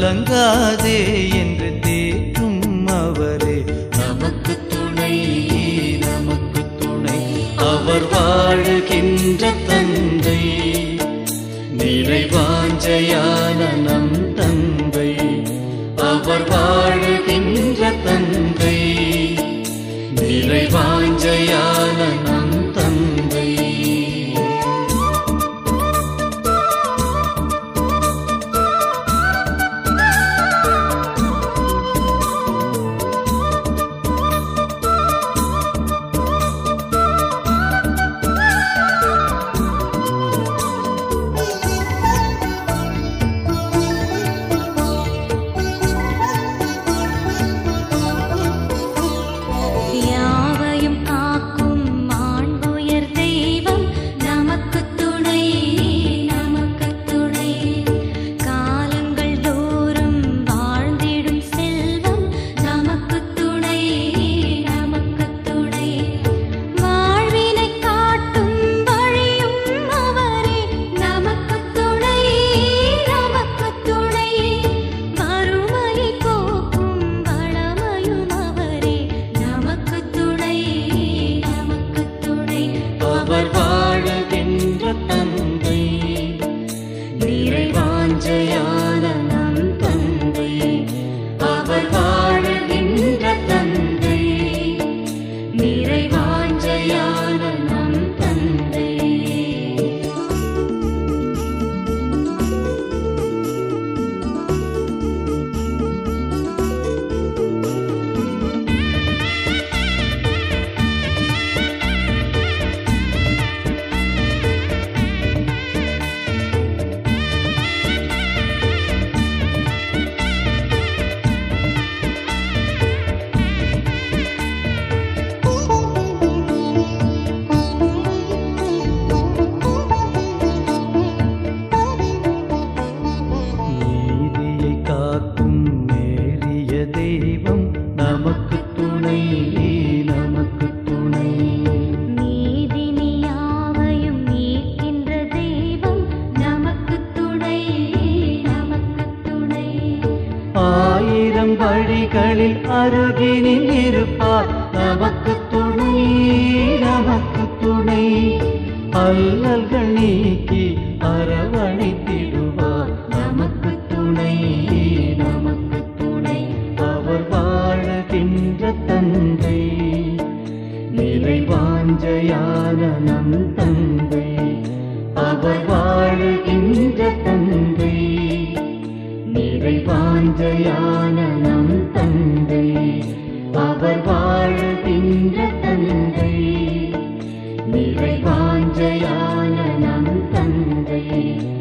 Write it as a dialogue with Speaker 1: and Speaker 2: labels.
Speaker 1: கலங்காதே என்று தேற்றும் அவரே நமக்கு துணை, நமக்கு துணை. அவர் வாழுகின்ற தந்தை, நிறைவாஞ்சையான நம் தந்தை. அவர் வாழுகின்ற தந்தை, நிறைவாஞ்சையான நம் தந்தை. அவர் வாழுகின்ற தந்தை, நிறைவாஞ்சையான நம் தந்தை. அவர் வாழுகின்ற தந்தை, நிறைவாஞ்சையான நம் தந்தை. தெய்வம் நமக்கு துணை, நமக்கு துணை.
Speaker 2: நீதினியாவையும் நீக்கின்ற தெய்வம் நமக்கு துணை, நமக்கு துணை.
Speaker 1: ஆயிரம் வழிகளில் அருகினில் இருப்பார் நமக்கு துணை, நமக்கு துணை. அல்லல்கள் நீக்கி அரவணைத்திடுவார் நமக்கு துணை, நமக்கு துணை. அவர் வாழுகின்ற தந்தை, நிறைவாஞ்சையான நம் தந்தை. அவர் வாழுகின்ற தந்தை, நிறைவாஞ்சையான நம் தந்தை. அவர் வாழுகின்ற தந்தை, நிறைவாஞ்சையான நம் தந்தை.